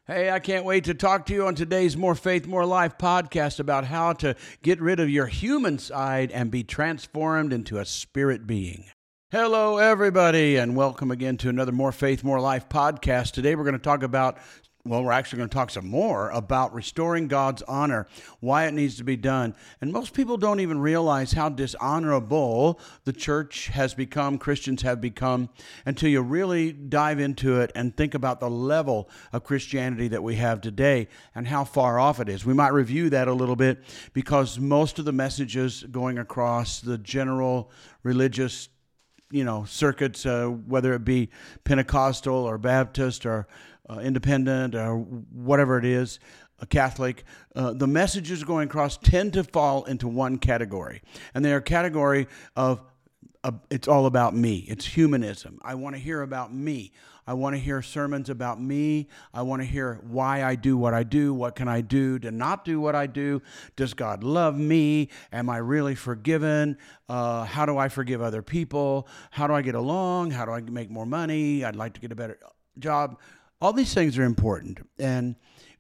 Hey, I can't wait to talk to you on today's More Faith, More Life podcast about how to get rid of your human side and be transformed into a spirit being. Hello, everybody, and welcome again to another More Faith, More Life podcast. Today we're going to talk about, we're actually going to talk some more about restoring God's honor, why it needs to be done. And most people don't even realize how dishonorable the church has become, Christians have become, until you really dive into it and think about the level of Christianity that we have today and how far off it is. We might review that a little bit because most of the messages going across the general religious circuits, whether it be Pentecostal or Baptist or independent or whatever it is, a Catholic, the messages going across tend to fall into one category. And they're a category of it's all about me. It's humanism. I want to hear about me. I want to hear sermons about me. I want to hear why I do what I do. What can I do to not do what I do? Does God love me? Am I really forgiven? How do I forgive other people? How do I get along? How do I make more money? I'd like to get a better job. All these things are important. And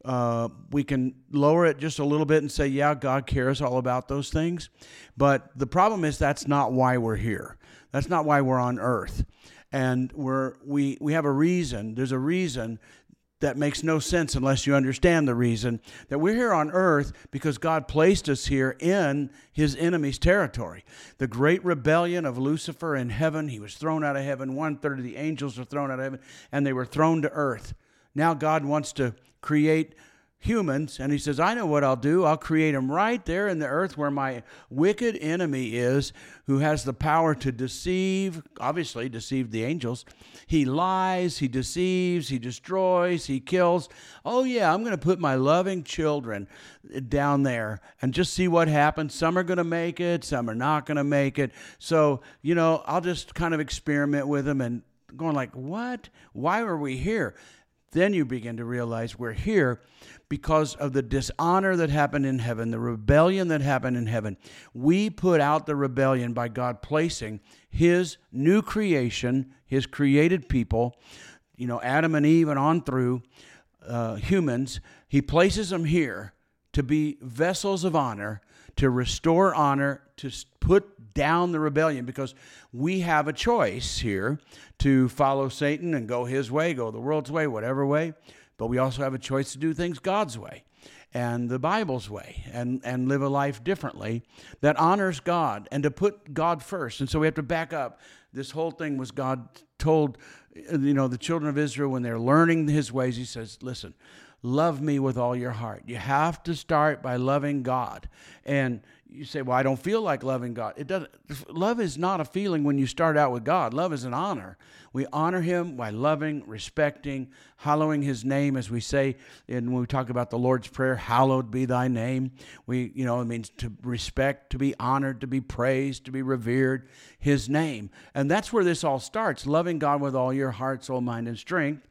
we can lower it just a little bit and say, yeah, God cares all about those things. But the problem is that's not why we're here. That's not why we're on earth. And we have a reason. There's a reason that makes no sense unless you understand the reason that we're here on earth because God placed us here in his enemy's territory. The great rebellion of Lucifer in heaven, he was thrown out of heaven. 1/3 of the angels were thrown out of heaven, and they were thrown to earth. Now God wants to create humans, and he says, I know what I'll do. I'll create them right there in the earth where my wicked enemy is, who has the power to deceive, obviously deceive the angels. He lies, he deceives, he destroys, he kills. Oh yeah, I'm going to put my loving children down there and just see what happens. Some are going to make it, some are not going to make it. So, I'll just kind of experiment with them and going like, what? Why are we here? Then you begin to realize we're here because of the dishonor that happened in heaven, the rebellion that happened in heaven. We put out the rebellion by God placing his new creation, his created people, Adam and Eve and on through humans. He places them here to be vessels of honor, to restore honor, to put down the rebellion, because we have a choice here to follow Satan and go his way, go the world's way, whatever way. But we also have a choice to do things God's way and the Bible's way and live a life differently that honors God and to put God first. And so we have to back up. This whole thing was God told, the children of Israel when they're learning his ways, he says, listen, love me with all your heart. You have to start by loving God. And you say, well, I don't feel like loving God. It doesn't. Love is not a feeling when you start out with God. Love is an honor. We honor him by loving, respecting, hallowing his name, as we say when we talk about the Lord's Prayer, hallowed be thy name. It means to respect, to be honored, to be praised, to be revered, his name. And that's where this all starts, loving God with all your heart, soul, mind, and strength.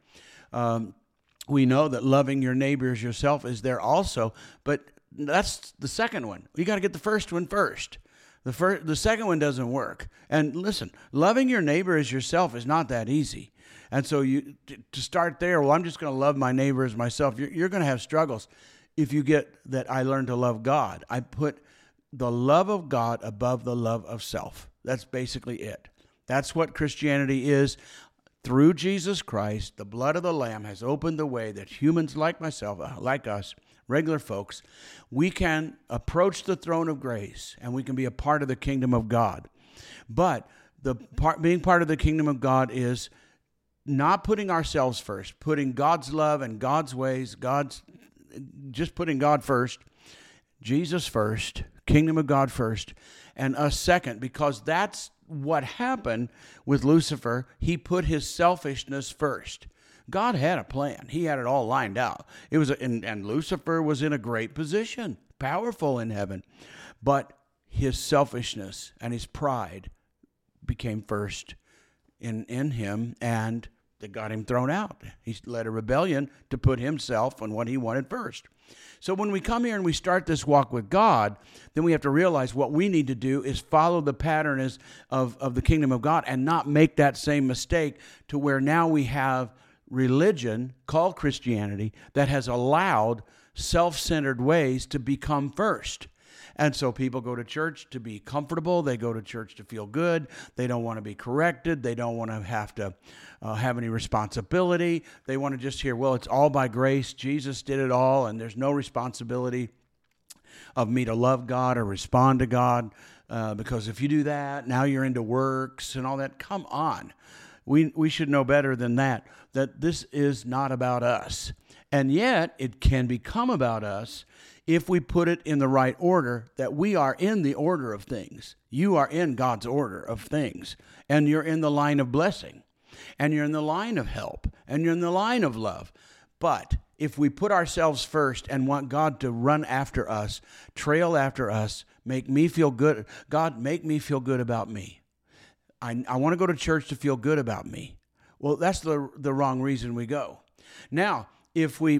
We know that loving your neighbor as yourself is there also, but that's the second one. You got to get the first one first. The second one doesn't work. And listen, loving your neighbor as yourself is not that easy. And so to start there, well, I'm just going to love my neighbor as myself. You're going to have struggles if you get that I learned to love God. I put the love of God above the love of self. That's basically it. That's what Christianity is. Through Jesus Christ, the blood of the Lamb has opened the way that humans like myself, like us, regular folks, we can approach the throne of grace and we can be a part of the kingdom of God. But being part of the kingdom of God is not putting ourselves first, putting God's love and God's ways, just putting God first, Jesus first, kingdom of God first, and us second, because that's what happened with Lucifer. He put his selfishness first. God had a plan. He had it all lined out. And Lucifer was in a great position, powerful in heaven. But his selfishness and his pride became first in him, and that got him thrown out. He led a rebellion to put himself on what he wanted first. So when we come here and we start this walk with God, then we have to realize what we need to do is follow the pattern of the kingdom of God and not make that same mistake to where now we have religion called Christianity that has allowed self-centered ways to become first. And so people go to church to be comfortable. They go to church to feel good. They don't want to be corrected. They don't want to have any responsibility. They want to just hear, well, it's all by grace. Jesus did it all, and there's no responsibility of me to love God or respond to God, because if you do that, now you're into works and all that. Come on. We should know better than that this is not about us. And yet, it can become about us if we put it in the right order, that we are in the order of things. You are in God's order of things, and you're in the line of blessing, and you're in the line of help, and you're in the line of love. But if we put ourselves first and want God to run after us, trail after us, make me feel good, God, make me feel good about me. I want to go to church to feel good about me. Well, that's the wrong reason we go. Now, if we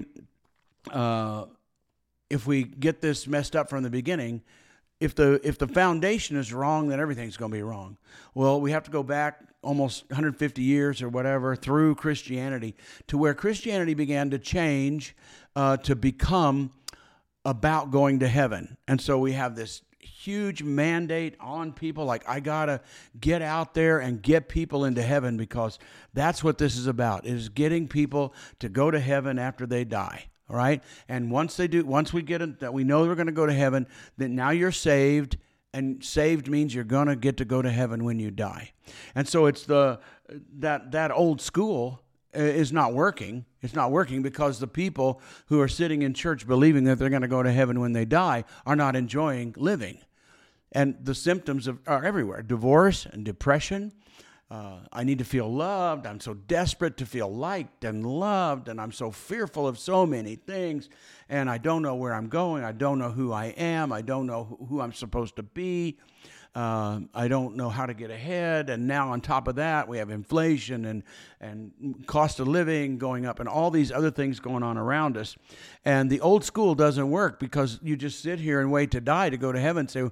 get this messed up from the beginning, if the foundation is wrong, then everything's going to be wrong. Well, we have to go back almost 150 years or whatever through Christianity to where Christianity began to change to become about going to heaven. And so we have this huge mandate on people, like, I got to get out there and get people into heaven, because that's what this is about, is getting people to go to heaven after they die. All right. And once we get it, that we know we're going to go to heaven, then now you're saved, and saved means you're going to get to go to heaven when you die. And so it's that old school is not working. It's not working because the people who are sitting in church believing that they're going to go to heaven when they die are not enjoying living. And the symptoms are everywhere: divorce and depression. I need to feel loved. I'm so desperate to feel liked and loved, and I'm so fearful of so many things, and I don't know where I'm going. I don't know who I am. I don't know who I'm supposed to be. I don't know how to get ahead. And now on top of that, we have inflation and cost of living going up and all these other things going on around us. And the old school doesn't work, because you just sit here and wait to die to go to heaven. So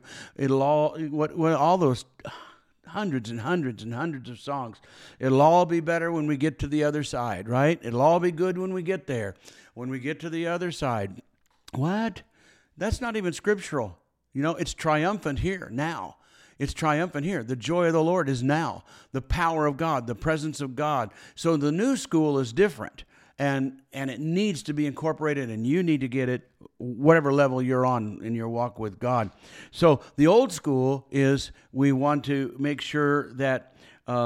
all those hundreds and hundreds and hundreds of songs. It'll all be better when we get to the other side, right? It'll all be good when we get there. When we get to the other side. What? That's not even scriptural. It's triumphant here, now. It's triumphant here. The joy of the Lord is now. The power of God, the presence of God. So the new school is different. And it needs to be incorporated, and you need to get it whatever level you're on in your walk with God. So the old school is we want to make sure that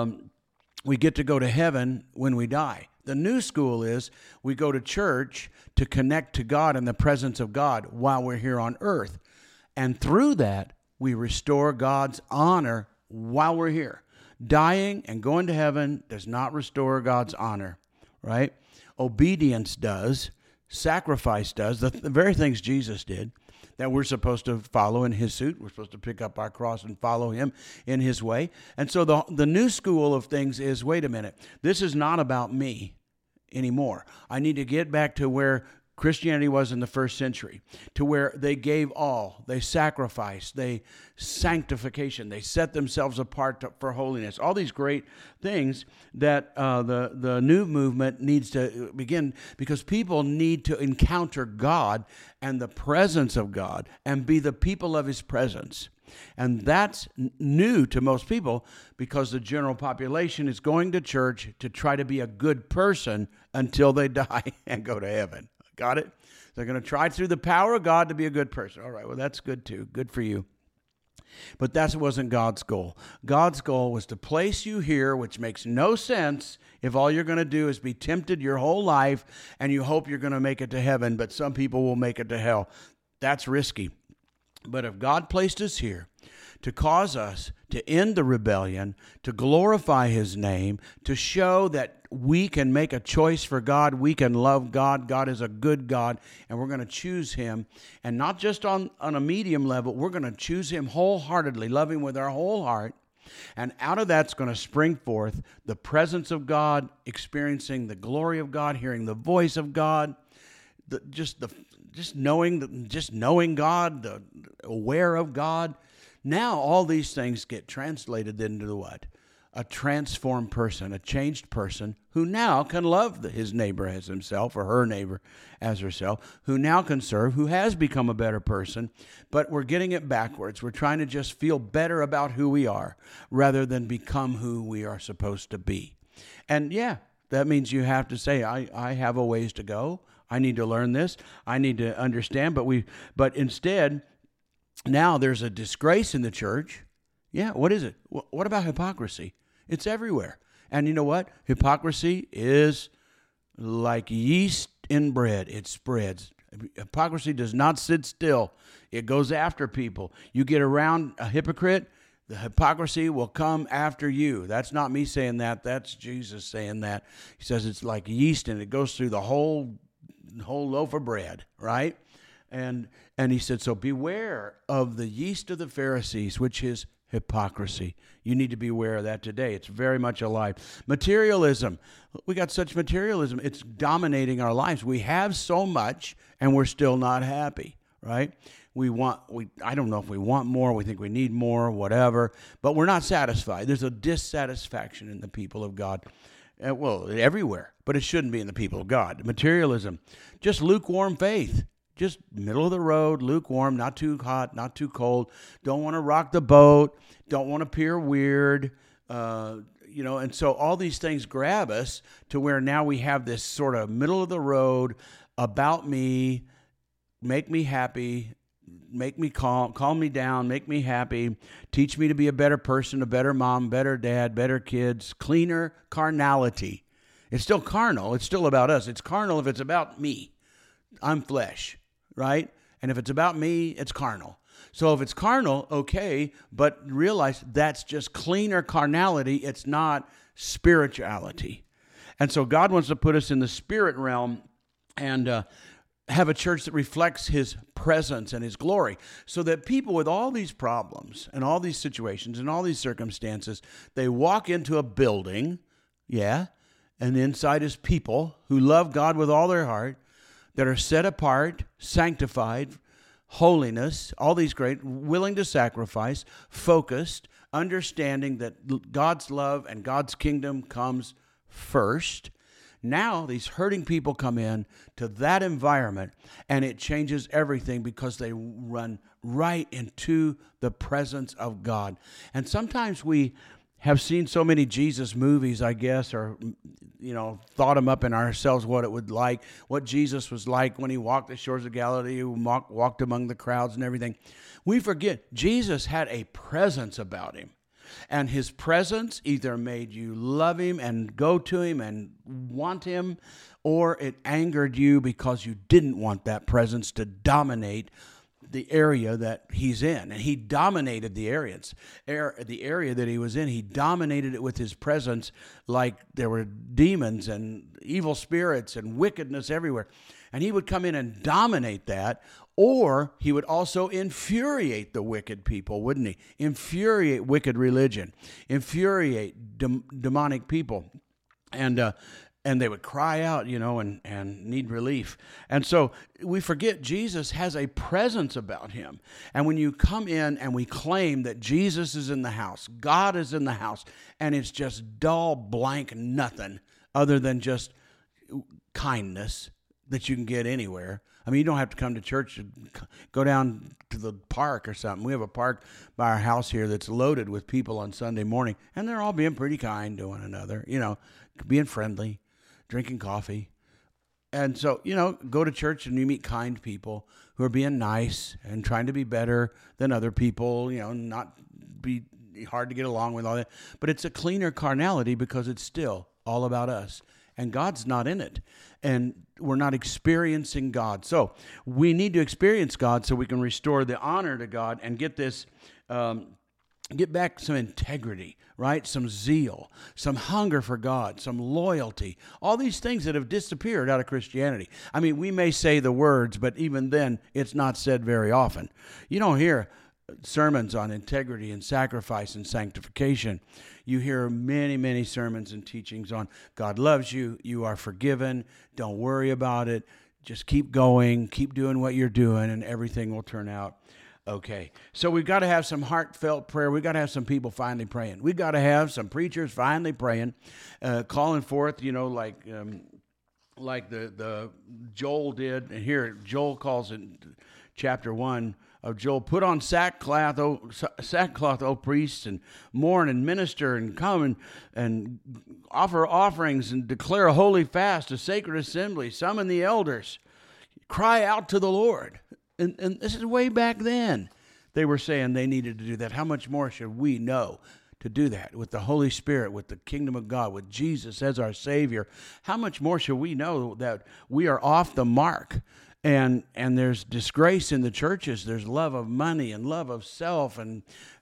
we get to go to heaven when we die. The new school is we go to church to connect to God in the presence of God while we're here on earth. And through that, we restore God's honor while we're here. Dying and going to heaven does not restore God's honor, right? Obedience does. Sacrifice does. The very things Jesus did that we're supposed to follow in his suit. We're supposed to pick up our cross and follow him in his way. And so the new school of things is, wait a minute, this is not about me anymore. I need to get back to where Christianity was in the first century, to where they gave all, they sacrificed, they sanctification, they set themselves apart for holiness. All these great things that the new movement needs to begin, because people need to encounter God and the presence of God and be the people of his presence. And that's new to most people, because the general population is going to church to try to be a good person until they die and go to heaven. Got it? They're going to try through the power of God to be a good person. All right, well, that's good too. Good for you. But that wasn't God's goal. God's goal was to place you here, which makes no sense if all you're going to do is be tempted your whole life and you hope you're going to make it to heaven, but some people will make it to hell. That's risky. But if God placed us here to cause us to end the rebellion, to glorify his name, to show that we can make a choice for God, we can love God, God is a good God, and we're going to choose him, and not just on a medium level, we're going to choose him wholeheartedly, love him with our whole heart, and out of that's going to spring forth the presence of God, experiencing the glory of God, hearing the voice of God, just knowing God, the aware of God. Now all these things get translated into what? a transformed person, a changed person who now can love his neighbor as himself or her neighbor as herself, who now can serve, who has become a better person, but we're getting it backwards. We're trying to just feel better about who we are rather than become who we are supposed to be. And yeah, that means you have to say, I have a ways to go. I need to learn this. I need to understand. But instead, now there's a disgrace in the church. Yeah, what is it? What about hypocrisy? It's everywhere. And you know what? Hypocrisy is like yeast in bread. It spreads. Hypocrisy does not sit still. It goes after people. You get around a hypocrite, the hypocrisy will come after you. That's not me saying that. That's Jesus saying that. He says it's like yeast and it goes through the whole loaf of bread, right? And he said, so beware of the yeast of the Pharisees, which is hypocrisy. You need to be aware of that today. It's very much alive. Materialism. We got such materialism. It's dominating our lives. We have so much and we're still not happy, right? I don't know if we want more, we think we need more, whatever, but we're not satisfied. There's a dissatisfaction in the people of God. Well, everywhere, but it shouldn't be in the people of God. Materialism. Just lukewarm faith. Just middle of the road, lukewarm, not too hot, not too cold. Don't want to rock the boat. Don't want to appear weird. And so all these things grab us to where now we have this sort of middle of the road, about me, make me happy, make me calm me down, make me happy, teach me to be a better person, a better mom, better dad, better kids, cleaner carnality. It's still carnal. It's still about us. It's carnal if it's about me. I'm flesh. Right? And if it's about me, it's carnal. So if it's carnal, okay, but realize that's just cleaner carnality. It's not spirituality. And so God wants to put us in the spirit realm and have a church that reflects his presence and his glory so that people with all these problems and all these situations and all these circumstances, they walk into a building, and inside is people who love God with all their heart, that are set apart, sanctified, holiness, all these great, willing to sacrifice, focused, understanding that God's love and God's kingdom comes first. Now these hurting people come in to that environment and it changes everything because they run right into the presence of God. And sometimes we have seen so many Jesus movies, I guess, or, thought them up in ourselves what Jesus was like when he walked the shores of Galilee, walked among the crowds and everything. We forget Jesus had a presence about him. And his presence either made you love him and go to him and want him, or it angered you because you didn't want that presence to dominate the area that he's in. And he dominated the area that he was in. He dominated it with his presence, like there were demons and evil spirits and wickedness everywhere. And he would come in and dominate that, or he would also infuriate the wicked people, wouldn't he? Infuriate wicked religion, infuriate demonic people. And they would cry out, and need relief. And so we forget Jesus has a presence about him. And when you come in and we claim that Jesus is in the house, God is in the house, and it's just dull, blank, nothing other than just kindness that you can get anywhere. I mean, you don't have to come to church. Go down to the park or something. We have a park by our house here that's loaded with people on Sunday morning, and they're all being pretty kind to one another, being friendly, drinking coffee. And so, go to church and you meet kind people who are being nice and trying to be better than other people, not be hard to get along with all that. But it's a cleaner carnality because it's still all about us. And God's not in it. And we're not experiencing God. So we need to experience God so we can restore the honor to God and get this get back some integrity, right? Some zeal, some hunger for God, some loyalty, all these things that have disappeared out of Christianity. I mean, we may say the words, but even then, it's not said very often. You don't hear sermons on integrity and sacrifice and sanctification. You hear many, many sermons and teachings on God loves you, you are forgiven, don't worry about it, just keep going, keep doing what you're doing, and everything will turn out Okay, so we've got to have some heartfelt prayer. We've got to have some people finally praying. We've got to have some preachers finally praying, calling forth, like the Joel did. And here, Joel calls it chapter 1 of Joel, put on sackcloth, O priests, and mourn and minister and come and offer offerings and declare a holy fast, a sacred assembly, summon the elders, cry out to the Lord. And this is way back then. They were saying they needed to do that. How much more should we know to do that with the Holy Spirit, with the kingdom of God, with Jesus as our Savior? How much more should we know that we are off the mark? And there's disgrace in the churches. There's love of money and love of self and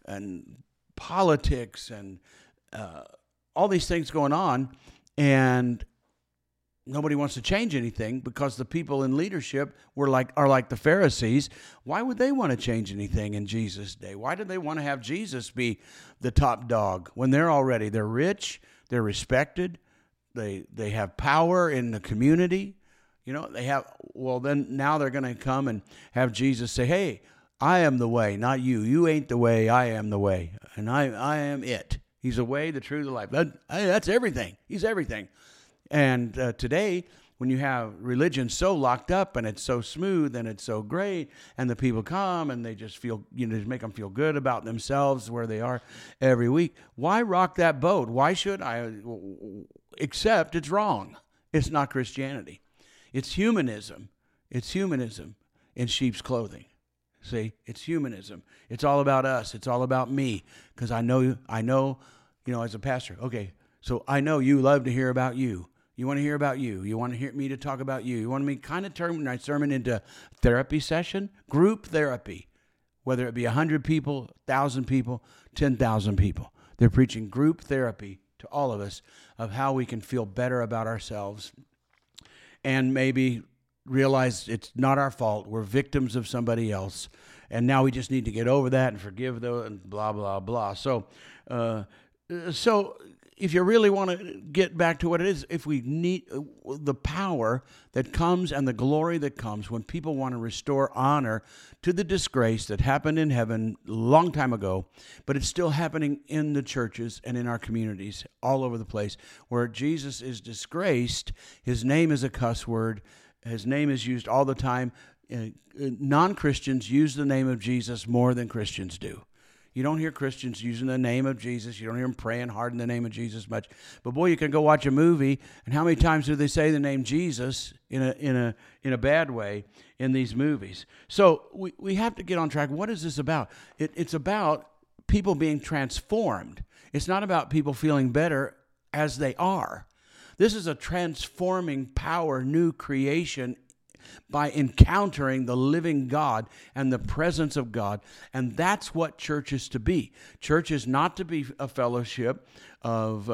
politics and all these things going on. And nobody wants to change anything because the people in leadership are like the Pharisees. Why would they want to change anything in Jesus' day? Why do they want to have Jesus be the top dog when they're rich, they're respected, they have power in the community? Then now they're going to come and have Jesus say, hey, I am the way, not you. You ain't the way, I am the way. And I am it. He's the way, the truth, the life. That's everything. He's everything. And today, when you have religion so locked up and it's so smooth and it's so great, and the people come and they just feel, just make them feel good about themselves where they are every week, why rock that boat? Why should I? Except it's wrong. It's not Christianity. It's humanism. It's humanism in sheep's clothing. See, it's humanism. It's all about us. It's all about me. Because I know, as a pastor, okay, so I know you love to hear about you. You want to hear about you. You want to hear me to talk about you. You want me kind of turn my sermon into therapy session, group therapy, whether it be 100 people, 1,000 people, 10,000 people. They're preaching group therapy to all of us of how we can feel better about ourselves and maybe realize it's not our fault. We're victims of somebody else. And now we just need to get over that and forgive them and blah, blah, blah. So if you really want to get back to what it is, if we need the power that comes and the glory that comes when people want to restore honor to the disgrace that happened in heaven a long time ago, but it's still happening in the churches and in our communities all over the place where Jesus is disgraced. His name is a cuss word. His name is used all the time. Non-Christians use the name of Jesus more than Christians do. You don't hear Christians using the name of Jesus. You don't hear them praying hard in the name of Jesus much. But boy, you can go watch a movie, and how many times do they say the name Jesus in a bad way in these movies? So we have to get on track. What is this about? It's about people being transformed. It's not about people feeling better as they are. This is a transforming power, new creation by encountering the living God and the presence of God. And that's what church is to be. Church is not to be a fellowship of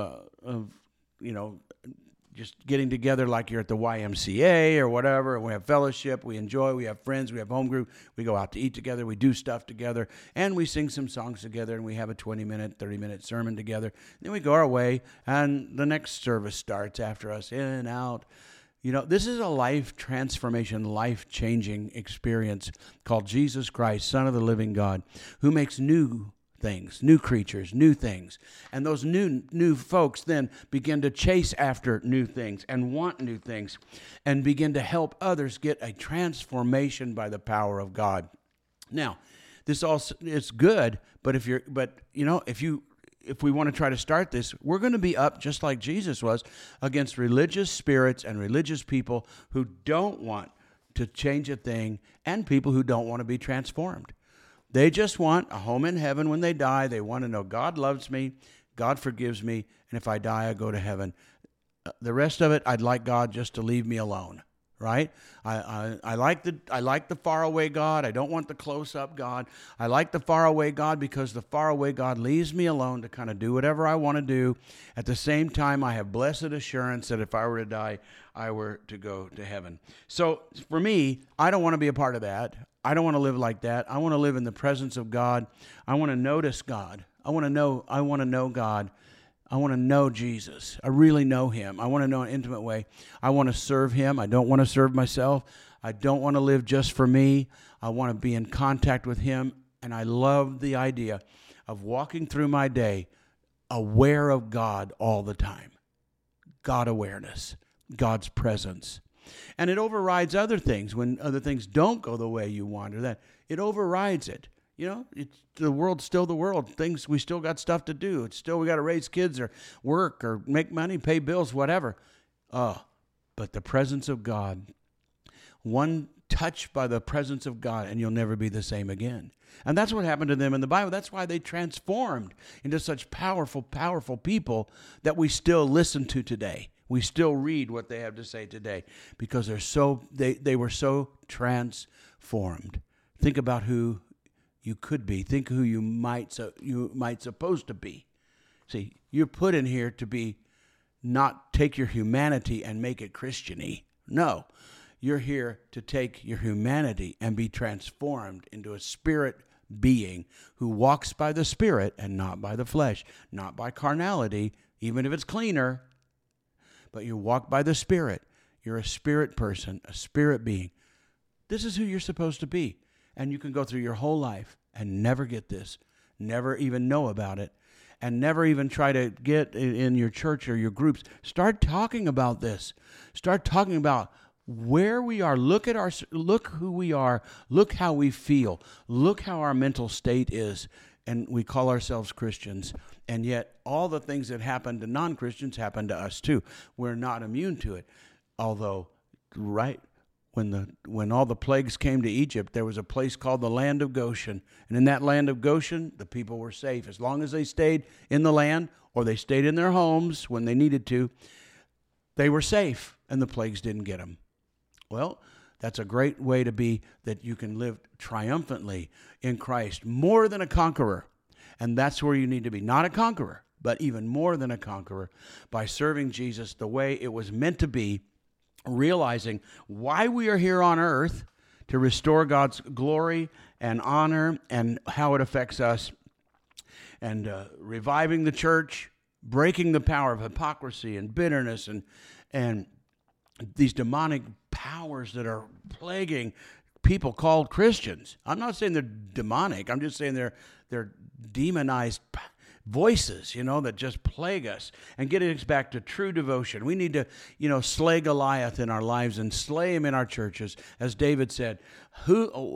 just getting together like you're at the YMCA or whatever. And we have fellowship, we enjoy, we have friends, we have home group, we go out to eat together, we do stuff together, and we sing some songs together, and we have a 20-minute, 30-minute sermon together. Then we go our way, and the next service starts after us, in and out. This is a life transformation, life-changing experience called Jesus Christ, Son of the living God, who makes new things, new creatures, new things. And those new folks then begin to chase after new things and want new things and begin to help others get a transformation by the power of God. Now, this also is good, but if we want to try to start this, we're going to be up just like Jesus was against religious spirits and religious people who don't want to change a thing and people who don't want to be transformed. They just want a home in heaven when they die. They want to know God loves me, God forgives me, and if I die, I go to heaven. The rest of it, I'd like God just to leave me alone. Right? I like the faraway God. I don't want the close-up God. I like the faraway God because the faraway God leaves me alone to kind of do whatever I want to do. At the same time, I have blessed assurance that if I were to die, I were to go to heaven. So for me, I don't want to be a part of that. I don't want to live like that. I want to live in the presence of God. I want to notice God. I want to know God. I want to know Jesus. I really know him. I want to know in an intimate way. I want to serve him. I don't want to serve myself. I don't want to live just for me. I want to be in contact with him And I love the idea of walking through my day aware of God all the time. God awareness, God's presence. And it overrides other things when other things don't go the way you want, or that it overrides it. You know, the world's still the world. We still got stuff to do. It's still, we got to raise kids or work or make money, pay bills, whatever. But the presence of God, one touch by the presence of God, and you'll never be the same again. And that's what happened to them in the Bible. That's why they transformed into such powerful, powerful people that we still listen to today. We still read what they have to say today because they were so transformed. Think about who you could be. Think who you might supposed to be. See, you're put in here to be, not take your humanity and make it Christian-y. No, you're here to take your humanity and be transformed into a spirit being who walks by the Spirit and not by the flesh, not by carnality, even if it's cleaner. But you walk by the Spirit. You're a spirit person, a spirit being. This is who you're supposed to be. And you can go through your whole life and never get this, never even know about it, and never even try to get in your church or your groups. Start talking about this. Start talking about where we are. Look who we are. Look how we feel. Look how our mental state is. And we call ourselves Christians. And yet all the things that happen to non-Christians happen to us too. We're not immune to it. Although, right, when all the plagues came to Egypt, there was a place called the land of Goshen. And in that land of Goshen, the people were safe. As long as they stayed in the land or they stayed in their homes when they needed to, they were safe and the plagues didn't get them. Well, that's a great way to be, that you can live triumphantly in Christ, more than a conqueror. And that's where you need to be. Not a conqueror, but even more than a conqueror, by serving Jesus the way it was meant to be, realizing why we are here on earth, to restore God's glory and honor and how it affects us, and reviving the church, breaking the power of hypocrisy and bitterness and these demonic powers that are plaguing people called Christians. I'm not saying they're demonic. I'm just saying they're demonized voices, that just plague us, and getting us back to true devotion. We need to, slay Goliath in our lives and slay him in our churches. As David said, who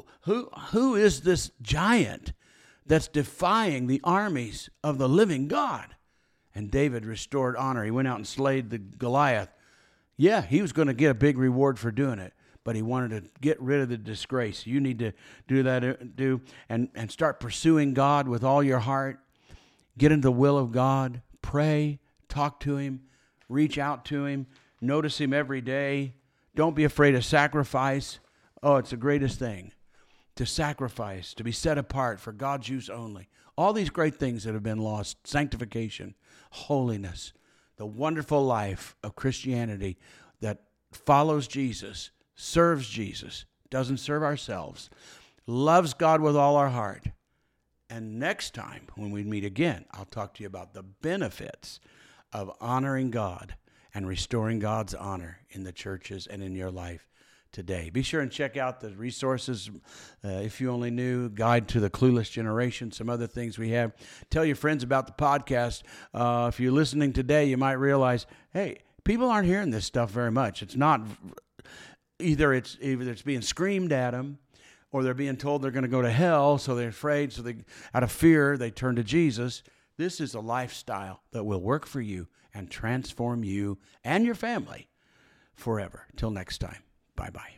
is this giant that's defying the armies of the living God? And David restored honor. He went out and slayed the Goliath. Yeah, he was going to get a big reward for doing it, but he wanted to get rid of the disgrace. You need to do that, and start pursuing God with all your heart. Get into the will of God. Pray, talk to him, reach out to him, notice him every day. Don't be afraid of sacrifice. Oh, it's the greatest thing, to sacrifice, to be set apart for God's use only. All these great things that have been lost: sanctification, holiness, the wonderful life of Christianity that follows Jesus, serves Jesus, doesn't serve ourselves, loves God with all our heart. And next time when we meet again, I'll talk to you about the benefits of honoring God and restoring God's honor in the churches and in your life today. Be sure and check out the resources, If You Only Knew, Guide to the Clueless Generation, some other things we have. Tell your friends about the podcast. If you're listening today, you might realize, hey, people aren't hearing this stuff very much. It's not, either it's being screamed at them, or they're being told they're going to go to hell, so they're afraid, so they, out of fear, they turn to Jesus. This is a lifestyle that will work for you and transform you and your family forever. Till next time, bye-bye.